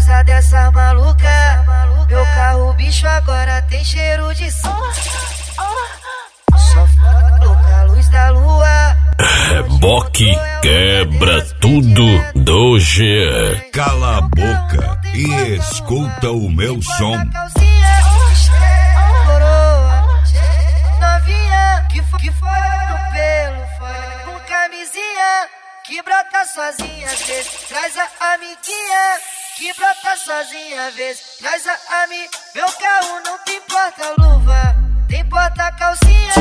causa dessa maluca. Meu carro bicho agora tem cheiro de som. Só foca a luz da lua. Reboque quebra tudo do GE. Cala a boca e escuta o meu som. Novinha que foi no pelo, foi com camisinha que brota sozinha às vezes. Traz a amiguinha que brota sozinha às vezes. Traz a amiga. Meu carro não tem porta-luva, tem porta-calcinha.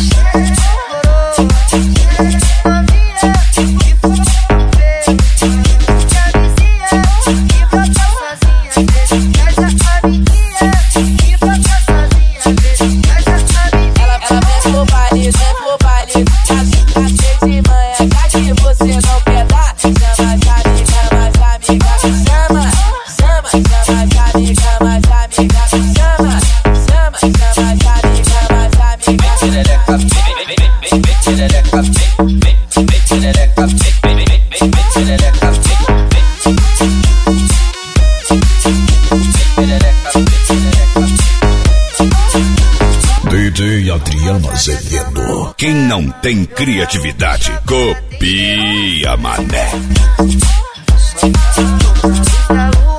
DJ Adriano Azevedo. Quem não tem criatividade, copia, mané.